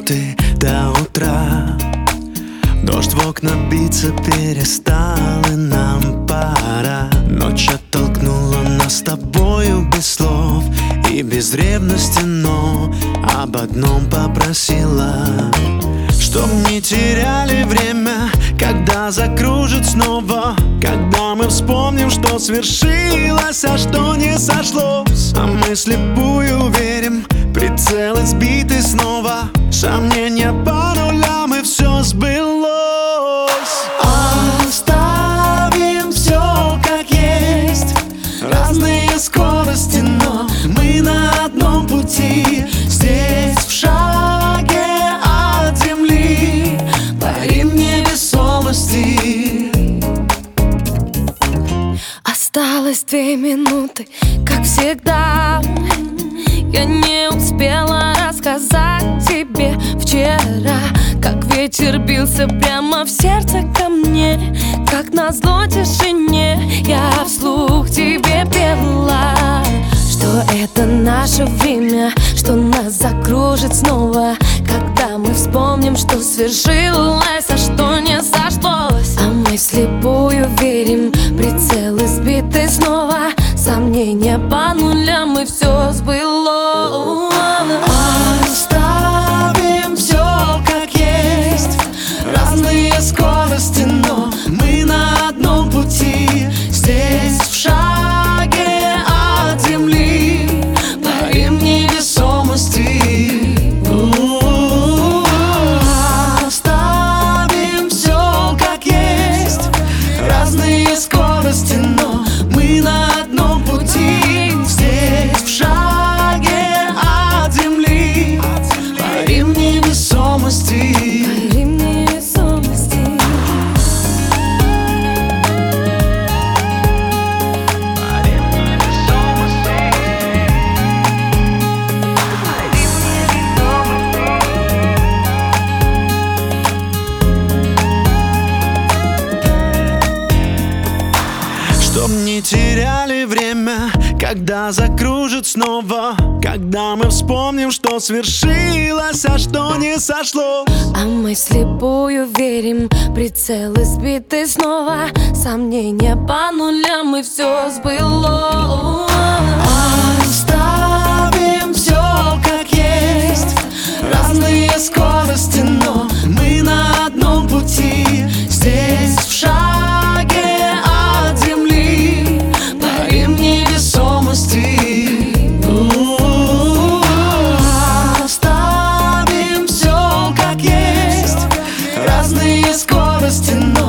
минуты до утра. Дождь в окна биться перестал, и нам пора. Ночь оттолкнула нас с тобою без слов и без ревности, но об одном попросила: чтоб не теряли время, когда закружит снова, когда мы вспомним, что свершилось, а что не сошлось. А мы слепую верим, прицелы сбиты снова, сомнения по нулям, и все сбылось. Оставим все как есть, разные скорости, но мы на одном пути. Здесь в шаге от земли парим в невесомости. Осталось 2 минуты, как всегда. Я не успела рассказать тебе вчера, как ветер бился прямо в сердце ко мне. Как назло тишине я вслух тебе пела, что это наше время, что нас закружит снова, когда мы вспомним, что свершилось, а что не сошлось. А мы вслепую верим, прицелы сбиты снова, сомнения по нулям, и все сбылось. Оставим все как есть, разные скорости, но мы на одном пути. Здесь в шаге от земли парим в невесомости. Оставим все как есть, разные скорости, но мы на одном пути. Здесь в шаге от земли парим в невесомости. Парим в невесомости. Чтоб не теряли время, когда закружит снова, когда мы вспомним, что свершилось, а что не сошло. А мы вслепую верим, прицелы сбиты снова, сомнения по нулям, и все сбылось. Оставим все как есть, разные скорости, но мы на одном пути. Здесь в шаге от земли парим в невесомости. Оставим все как есть, разные скорости, но